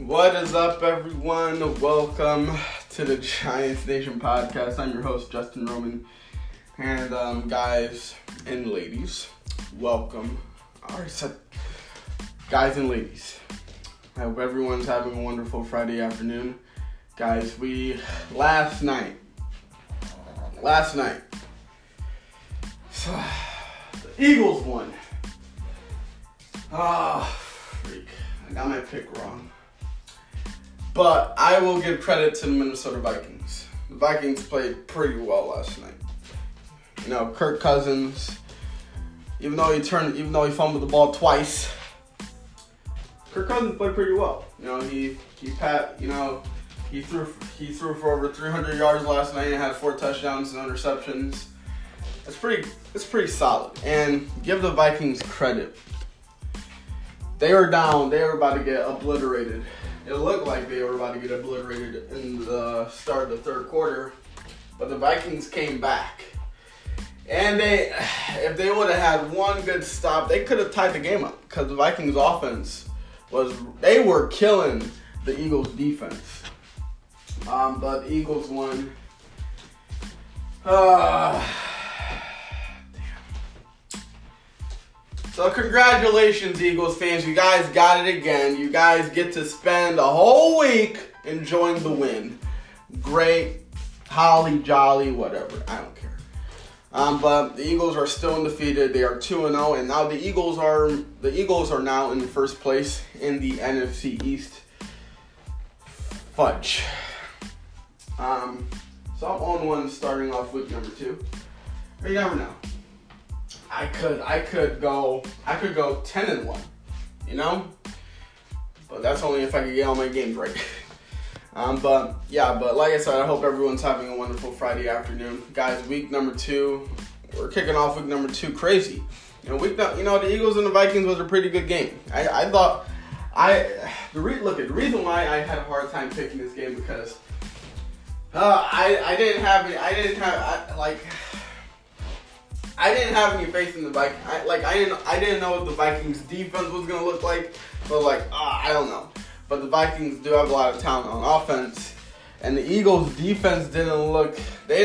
What is up, everyone? Welcome to the Giants Nation podcast. I'm your host, Justin Roman. And guys and ladies, welcome. I already said guys and ladies. I hope everyone's having a wonderful Friday afternoon. Guys, last night, the Eagles won. Freak. I got my pick wrong. But I will give credit to the Minnesota Vikings. The Vikings played pretty well last night. You know, Kirk Cousins, even though he fumbled the ball twice, Kirk Cousins played pretty well. You know, he threw for over 300 yards last night and had 4 touchdowns and interceptions. It's pretty solid. And give the Vikings credit. They were down. They were about to get obliterated. It looked like they were about to get obliterated in the start of the third quarter, but the Vikings came back. And if they would have had one good stop, they could have tied the game up because the Vikings offense they were killing the Eagles defense. But the Eagles won. So congratulations, Eagles fans. You guys got it again. You guys get to spend a whole week enjoying the win. Great, holly jolly, whatever. I don't care. But the Eagles are still undefeated. They are 2-0, and now the Eagles are now in first place in the NFC East. Fudge. So I'm on 1 starting off week number 2. But you never know. I could go 10-1, you know? But that's only if I could get all my games right. But like I said, I hope everyone's having a wonderful Friday afternoon. Guys, week number 2, we're kicking off week number 2 crazy. The Eagles and the Vikings was a pretty good game. The reason why I had a hard time picking this game because I didn't have any faith in the Vikings. I didn't know what the Vikings defense was gonna look like. So I don't know. But the Vikings do have a lot of talent on offense, and the Eagles defense didn't look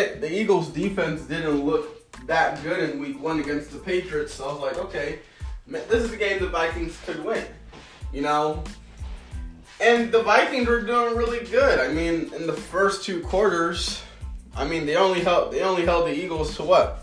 that good in week 1 against the Patriots. So I was like, okay, this is a game the Vikings could win, you know. And the Vikings were doing really good. I mean, in the first 2 quarters, they only held the Eagles to what?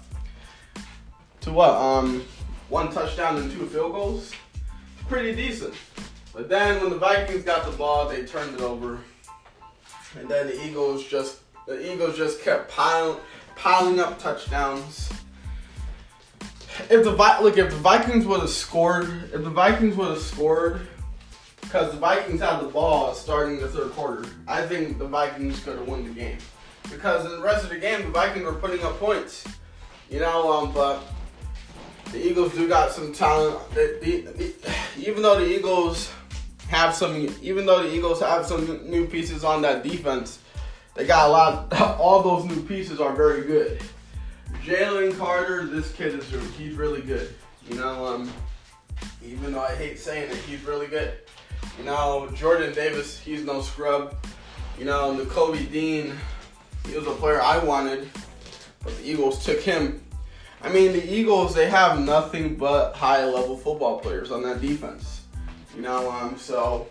1 touchdown and 2 field goals. Pretty decent. But then when the Vikings got the ball, they turned it over. And then the Eagles just kept piling up touchdowns. If the Vikings would have scored, because the Vikings had the ball starting the third quarter, I think the Vikings could have won the game. Because in the rest of the game, the Vikings were putting up points. You know, but the Eagles do got some talent. Even though the Eagles have some new pieces on that defense, they got a lot. All those new pieces are very good. Jalen Carter, this kid he's really good. You know, even though I hate saying it, he's really good. You know, Jordan Davis, he's no scrub. You know, Nakobe Dean, he was a player I wanted, but the Eagles took him. The Eagles, they have nothing but high-level football players on that defense. You know, so,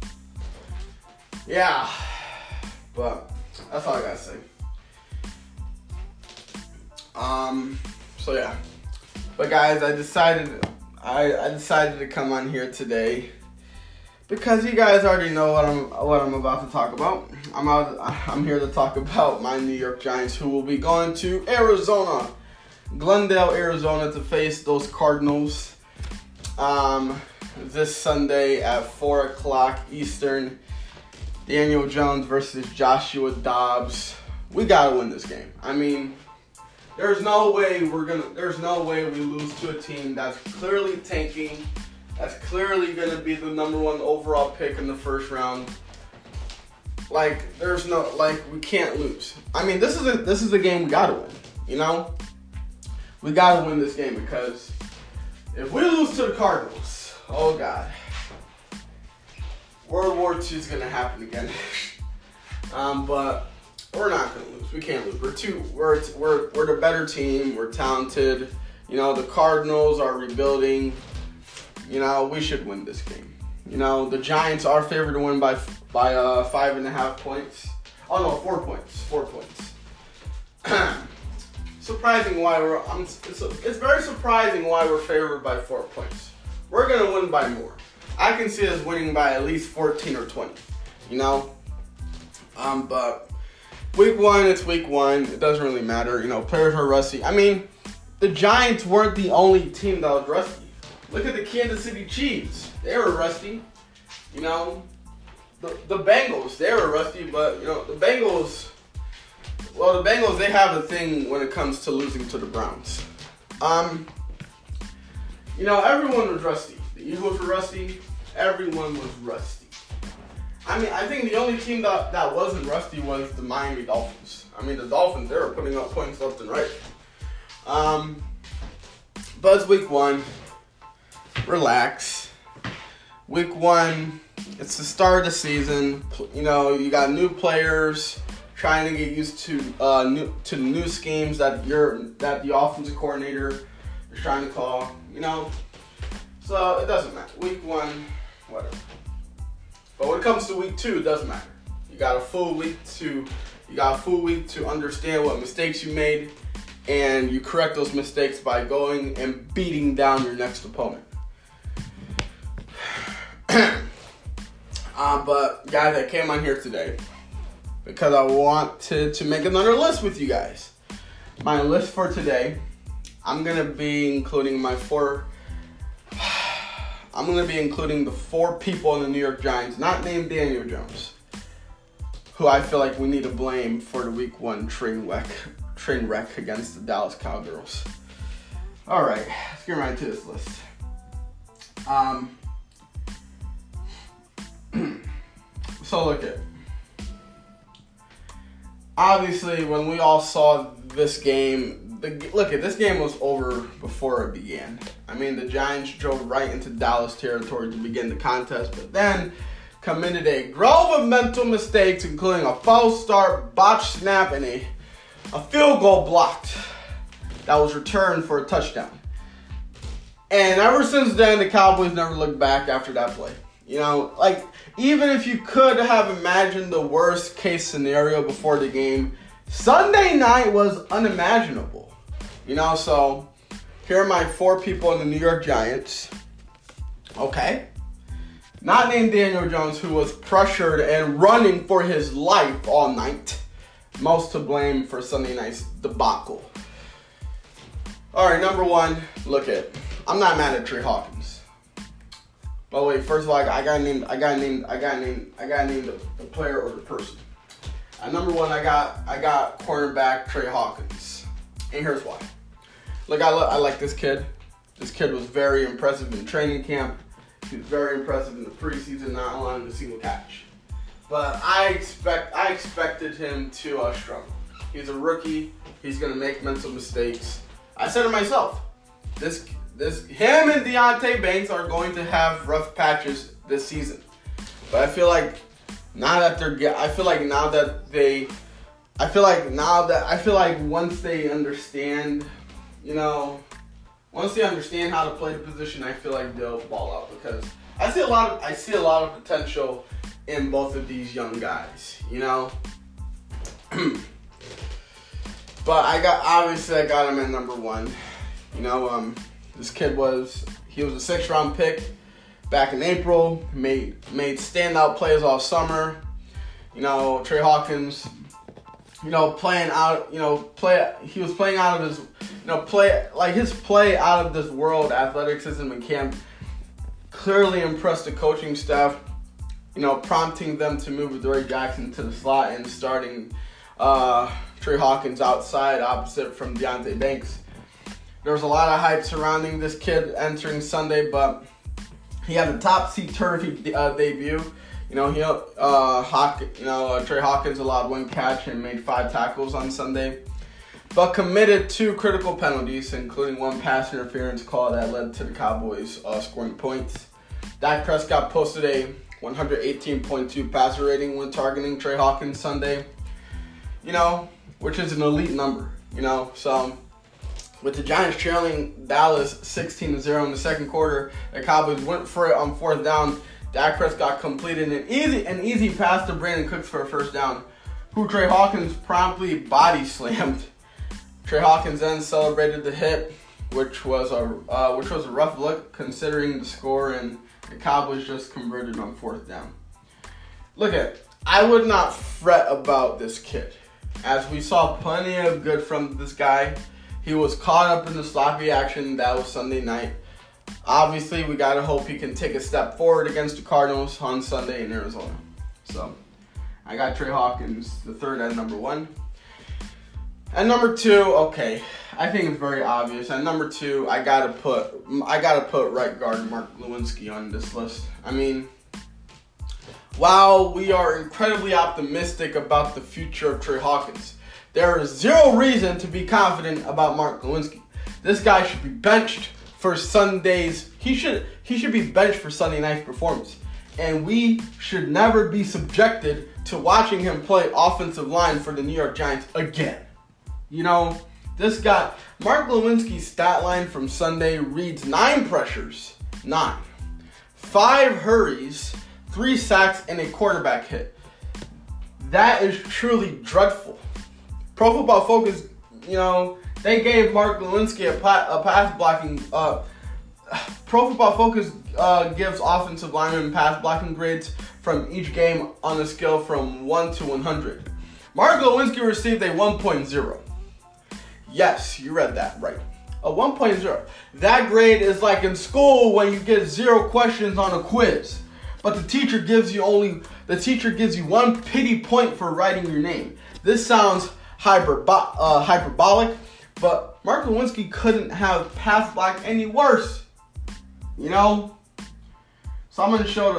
yeah. But that's all I gotta say. So yeah. But guys, I decided to come on here today because you guys already know what I'm about to talk about. I'm here to talk about my New York Giants, who will be going to Arizona. Glendale, Arizona, to face those Cardinals this Sunday at 4 o'clock Eastern. Daniel Jones versus Joshua Dobbs. We gotta win this game. There's no way we lose to a team that's clearly tanking, that's clearly gonna be the number 1 overall pick in the first round. We can't lose. This is a game we gotta win. You know. We gotta win this game because if we lose to the Cardinals, oh God, World War II is gonna happen again. But we're not gonna lose. We can't lose. We're the better team. We're talented. You know, the Cardinals are rebuilding. You know, we should win this game. You know, the Giants are favored to win by 5.5 points. Oh no, 4 points. 4 points. Surprising why it's very surprising why we're favored by 4 points. We're gonna win by more. I can see us winning by at least 14 or 20. You know, but week 1, it's week 1. It doesn't really matter. You know, players are rusty. I mean, the Giants weren't the only team that was rusty. Look at the Kansas City Chiefs. They were rusty. You know, the Bengals, they were rusty, but you know, the Bengals, they have a thing when it comes to losing to the Browns. You know, everyone was rusty. The Eagles were rusty. Everyone was rusty. I mean, I think the only team that wasn't rusty was the Miami Dolphins. I mean, the Dolphins, they were putting up points left and right. But it's week 1. Relax. Week 1, it's the start of the season. You know, you got new players trying to get used to the new schemes that the offensive coordinator is trying to call. You know, so it doesn't matter. Week 1, whatever. But when it comes to week 2, it doesn't matter. You got a full week to understand what mistakes you made, and you correct those mistakes by going and beating down your next opponent. But guys, I came on here today because I wanted to make another list with you guys. My list for today, I'm gonna be including the 4 people in the New York Giants, not named Daniel Jones, who I feel like we need to blame for the week 1 train wreck against the Dallas Cowgirls. All right, let's get right into this list. So look at, obviously when we all saw this game, this game was over before it began. I mean, the Giants drove right into Dallas territory to begin the contest, but then committed a grove of mental mistakes, including a false start, botched snap, and a field goal blocked that was returned for a touchdown. And ever since then, the Cowboys never looked back after that play. You know, like, even if you could have imagined the worst case scenario before the game, Sunday night was unimaginable. You know, so here are my 4 people in the New York Giants. Okay. Not named Daniel Jones, who was pressured and running for his life all night. Most to blame for Sunday night's debacle. All right, number 1, look at, I'm not mad at Trey Hawkins. But wait, first of all, I gotta name the player or the person. At number 1, I got cornerback Trey Hawkins, and here's why. Look, I like this kid. This kid was very impressive in training camp. He was very impressive in the preseason, not allowing a single catch. But I expected him to struggle. He's a rookie. He's gonna make mental mistakes. I said to myself, him and Deonte Banks are going to have rough patches this season. But I feel like once they understand, you know, once they understand how to play the position, I feel like they'll ball out, because I see a lot of potential in both of these young guys, you know. But I got him at number 1. You know, this kid was a 6th-round pick back in April. Made standout plays all summer. You know, Trey Hawkins, you know, he was playing out of his, you know, his play out of this world athleticism in camp clearly impressed the coaching staff, you know, prompting them to move Adoree Jackson to the slot and starting Trey Hawkins outside opposite from Deonte Banks. There was a lot of hype surrounding this kid entering Sunday, but he had a topsy-turvy debut. You know, Trey Hawkins allowed 1 catch and made 5 tackles on Sunday, but committed 2 critical penalties, including 1 pass interference call that led to the Cowboys scoring points. Dak Prescott posted a 118.2 passer rating when targeting Trey Hawkins Sunday. Which is an elite number. So with the Giants trailing Dallas 16-0 in the second quarter, the Cowboys went for it on fourth down. Dak Prescott completed an easy pass to Brandon Cooks for a first down, who Trey Hawkins promptly body slammed. Trey Hawkins then celebrated the hit, which was a rough look considering the score, and the Cowboys just converted on fourth down. I would not fret about this kid, as we saw plenty of good from this guy. He was caught up in the sloppy action that was Sunday night. Obviously, we got to hope he can take a step forward against the Cardinals on Sunday in Arizona. So, I got Trey Hawkins, the third, at number 1. At number 2, okay, I think it's very obvious. At number 2, I gotta put right guard Mark Glowinski on this list. While we are incredibly optimistic about the future of Trey Hawkins, there is zero reason to be confident about Mark Glowinski. This guy should be benched for Sundays. He should be benched for Sunday night's performance. And we should never be subjected to watching him play offensive line for the New York Giants again. This guy, Mark Glowinski's stat line from Sunday reads 9 pressures, 5 hurries, 3 sacks, and a quarterback hit. That is truly dreadful. Pro Football Focus, they gave Mark Glowinski a pass blocking. Pro Football Focus gives offensive linemen pass blocking grades from each game on a scale from 1 to 100. Mark Glowinski received a 1.0. Yes, you read that right. A 1.0. That grade is like in school when you get 0 questions on a quiz, but the teacher gives you 1 pity point for writing your name. This sounds hyperbolic, but Mark Glowinski couldn't have pass blocked any worse. Someone showed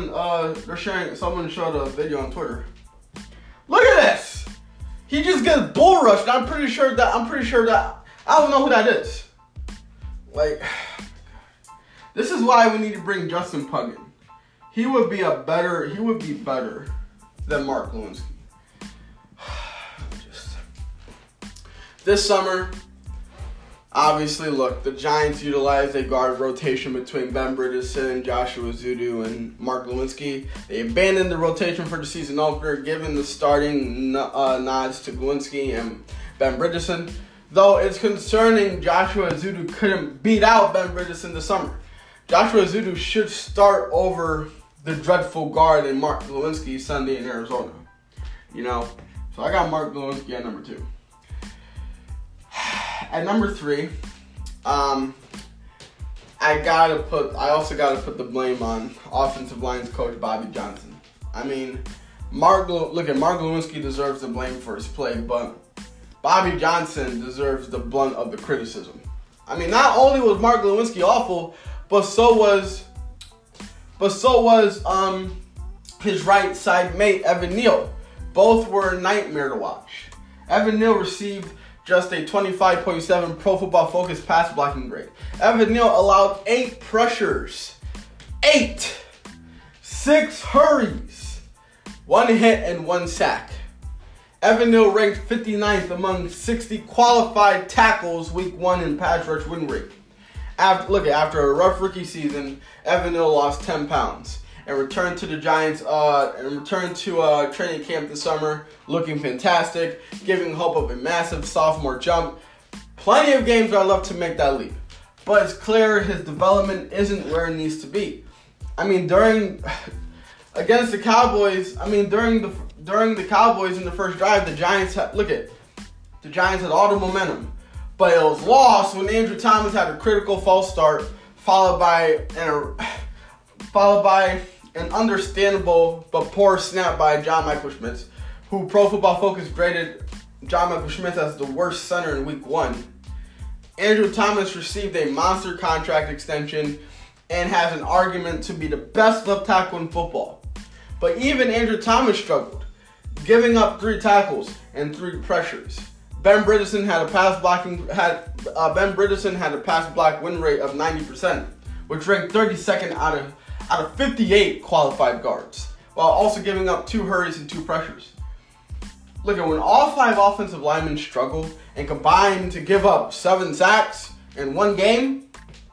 a video on Twitter. Look at this. He just gets bull rushed. I'm pretty sure that I don't know who that is. This is why we need to bring Justin Pugh in. He would be better than Mark Glowinski. This summer, obviously, the Giants utilized a guard rotation between Ben Bredesen, Joshua Zudu, and Mark Glowinski. They abandoned the rotation for the season opener, giving the starting nods to Glowinski and Ben Bredesen. Though it's concerning Joshua Zudu couldn't beat out Ben Bredesen this summer. Joshua Zudu should start over the dreadful guard in Mark Glowinski Sunday in Arizona. So I got Mark Glowinski at number 2. At number 3, I also gotta put the blame on offensive lines coach Bobby Johnson. Mark Glowinski deserves the blame for his play, but Bobby Johnson deserves the brunt of the criticism. Not only was Mark Glowinski awful, but so was his right side mate Evan Neal. Both were a nightmare to watch. Evan Neal received just a 25.7 Pro Football Focus pass blocking grade. Evan Neal allowed 8 pressures, 6 hurries, 1 hit, and 1 sack. Evan Neal ranked 59th among 60 qualified tackles week 1 in pass rush win rate. After a rough rookie season, Evan Neal lost 10 pounds and returned to the Giants training camp this summer looking fantastic, giving hope of a massive sophomore jump. Plenty of games are left to make that leap, but it's clear his development isn't where it needs to be. Against the Cowboys, during the Cowboys in the first drive, the Giants had all the momentum, but it was lost when Andrew Thomas had a critical false start, followed by an understandable but poor snap by John Michael Schmitz, who Pro Football Focus graded John Michael Schmitz as the worst center in week 1. Andrew Thomas received a monster contract extension and has an argument to be the best left tackle in football. But even Andrew Thomas struggled, giving up 3 tackles and 3 pressures. Ben Bredesen had a pass block win rate of 90%, which ranked 32nd out of 58 qualified guards, while also giving up 2 hurries and 2 pressures. Look at when all 5 offensive linemen struggle and combine to give up 7 sacks in one game,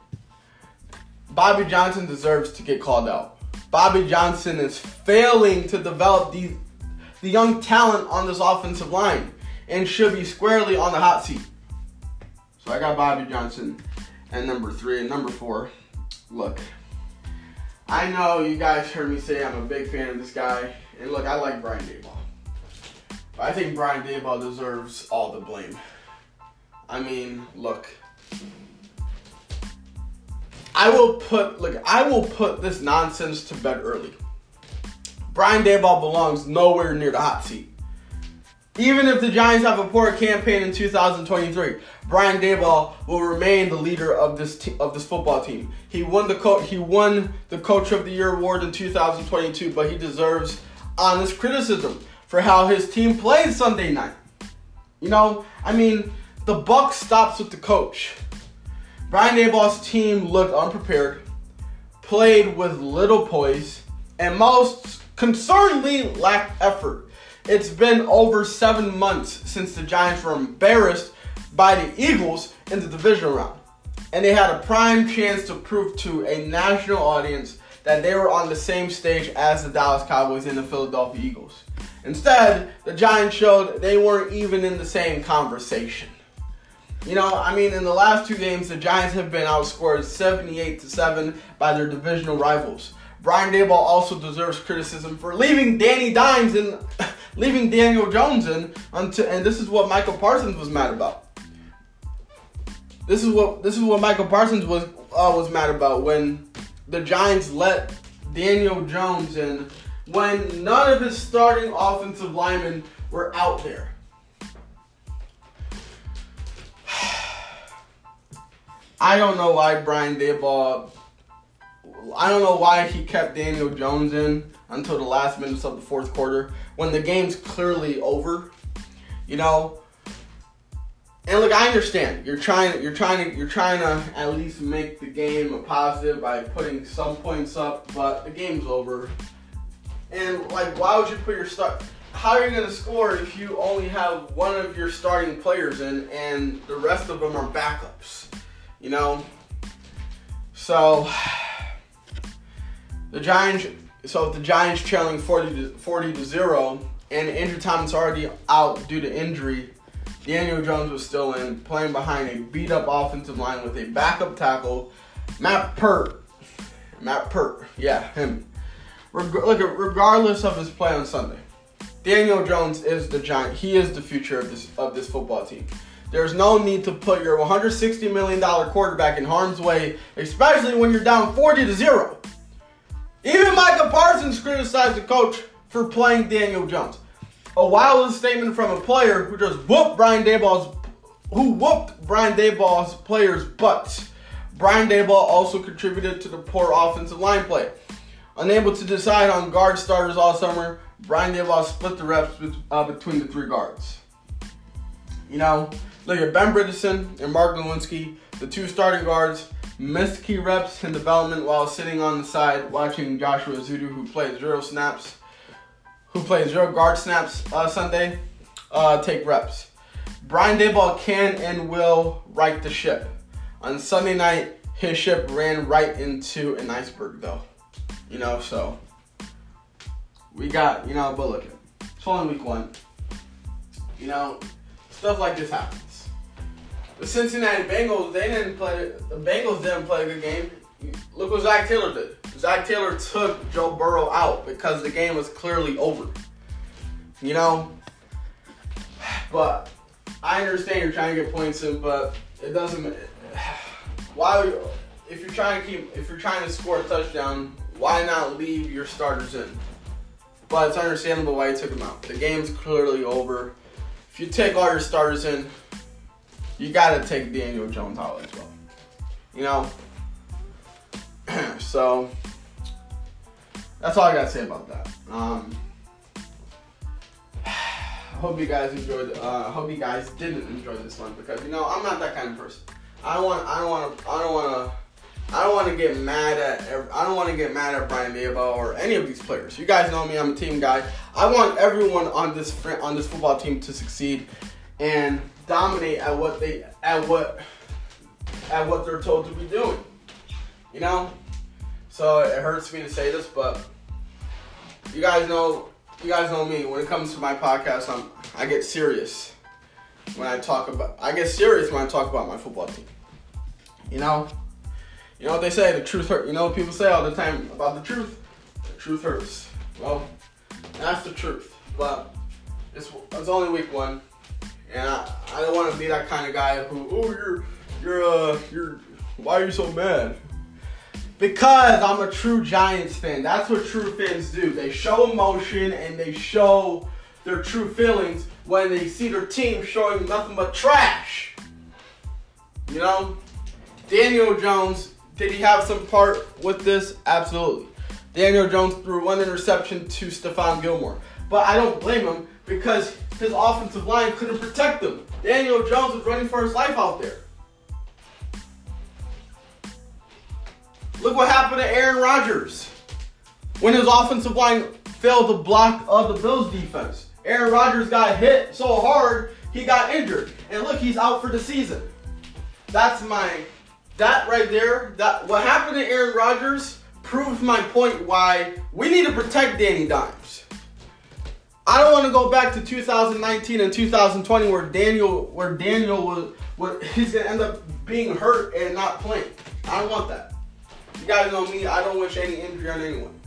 Bobby Johnson deserves to get called out. Bobby Johnson is failing to develop the young talent on this offensive line and should be squarely on the hot seat. So I got Bobby Johnson at number 3. And number 4, look, I know you guys heard me say I'm a big fan of this guy. And look, I like Brian Daboll. But I think Brian Daboll deserves all the blame. I mean, look, I will put this nonsense to bed early. Brian Daboll belongs nowhere near the hot seat. Even if the Giants have a poor campaign in 2023, Brian Daboll will remain the leader of this football team. He won the Coach of the Year award in 2022, but he deserves honest criticism for how his team played Sunday night. You know, I mean, the buck stops with the coach. Brian Daboll's team looked unprepared, played with little poise, and most concerningly lacked effort. It's been over 7 months since the Giants were embarrassed by the Eagles in the divisional round, and they had a prime chance to prove to a national audience that they were on the same stage as the Dallas Cowboys and the Philadelphia Eagles. Instead, the Giants showed they weren't even in the same conversation. You know, I mean, in the last 2 games, the Giants have been outscored 78-7 by their divisional rivals. Brian Daboll also deserves criticism for leaving Danny Dimes and leaving Daniel Jones in and this is what Michael Parsons was mad about. This is what Michael Parsons was mad about when the Giants let Daniel Jones in when none of his starting offensive linemen were out there. I don't know why he kept Daniel Jones in until the last minutes of the 4th quarter when the game's clearly over. You know, and look, I understand you're trying to at least make the game a positive by putting some points up, but the game's over. And like, why would you put your start? How are you going to score if you only have one of your starting players in and the rest of them are backups? You know, so the Giants trailing 40-0, and Andrew Thomas already out due to injury. Daniel Jones was still in, playing behind a beat-up offensive line with a backup tackle, Matt Pert. Yeah, him. Regardless of his play on Sunday, Daniel Jones is the Giant. He is the future of this football team. There's no need to put your $160 million quarterback in harm's way, especially when you're down 40-0. Even Michael Parsons criticized the coach for playing Daniel Jones. A wild statement from a player who just whooped Brian Daboll's players' butts. Brian Daboll also contributed to the poor offensive line play. Unable to decide on guard starters all summer, Brian Daboll split the reps between the 3 guards. You know, look at Ben Bredesen and Mark Lewinsky, the 2 starting guards, missed key reps in development while sitting on the side watching Joshua Ezeudu, who played 0 guard snaps Sunday, take reps. Brian Daboll can and will right the ship. On Sunday night, his ship ran right into an iceberg, though. You know, so we got, but look, it's only week 1. You know, stuff like this happens. The Cincinnati Bengals, the Bengals didn't play a good game. Look what Zach Taylor did. Zach Taylor took Joe Burrow out because the game was clearly over. You know, but I understand you're trying to get points in, but it doesn't. Why, if you're trying to score a touchdown, why not leave your starters in? But it's understandable why you took them out. The game's clearly over. If you take all your starters in, you got to take Daniel Jones out as well. You know? So, that's all I got to say about that. I hope you guys enjoyed. I hope you guys didn't enjoy this one because I'm not that kind of person. I don't want want to get mad at Brian Daboll or any of these players. You guys know me, I'm a team guy. I want everyone on this football team to succeed and dominate at what they're told to be doing. You know? So it hurts me to say this, but you guys know me. When it comes to my podcast, I get serious when I talk about my football team. You know what they say, the truth hurts. You know what people say all the time about the truth? The truth hurts. Well, that's the truth. But it's only week 1, and I don't want to be that kind of guy who, you're why are you so mad? Because I'm a true Giants fan. That's what true fans do. They show emotion and they show their true feelings when they see their team showing nothing but trash. You know? Daniel Jones, did he have some part with this? Absolutely. Daniel Jones threw 1 interception to Stephon Gilmore. But I don't blame him because his offensive line couldn't protect him. Daniel Jones was running for his life out there. Look what happened to Aaron Rodgers when his offensive line failed to block the Bills' defense. Aaron Rodgers got hit so hard, he got injured. And look, he's out for the season. That right there, what happened to Aaron Rodgers proves my point why we need to protect Danny Dimes. I don't want to go back to 2019 and 2020 where Daniel he's going to end up being hurt and not playing. I don't want that. You guys know me, I don't wish any injury on anyone.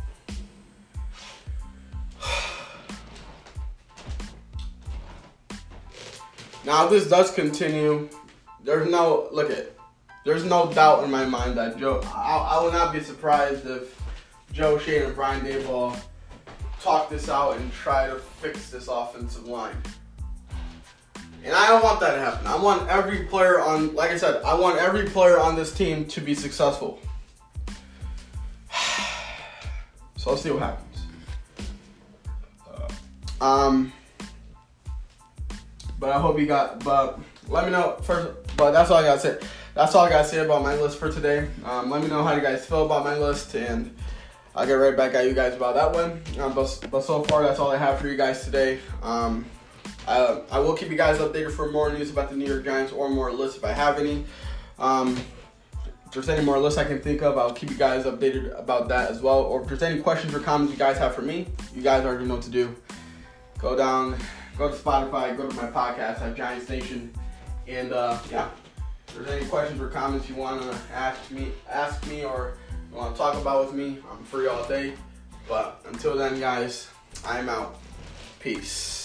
Now, if this does continue, there's no doubt in my mind that I would not be surprised if Joe Schoen and Brian Daboll talk this out and try to fix this offensive line. And I don't want that to happen. I want every player on this team to be successful. So let's see what happens. But let me know first. But that's all I gotta say. That's all I gotta say about my list for today. Let me know how you guys feel about my list, and I'll get right back at you guys about that one. But so far, that's all I have for you guys today. I will keep you guys updated for more news about the New York Giants or more lists if I have any. If there's any more lists I can think of, I'll keep you guys updated about that as well. Or if there's any questions or comments you guys have for me, you guys already know what to do. Go to Spotify, go to my podcast at Giants Nation, and yeah. If there's any questions or comments you want to ask me, or you want to talk about with me, I'm free all day. But until then, guys, I'm out. Peace.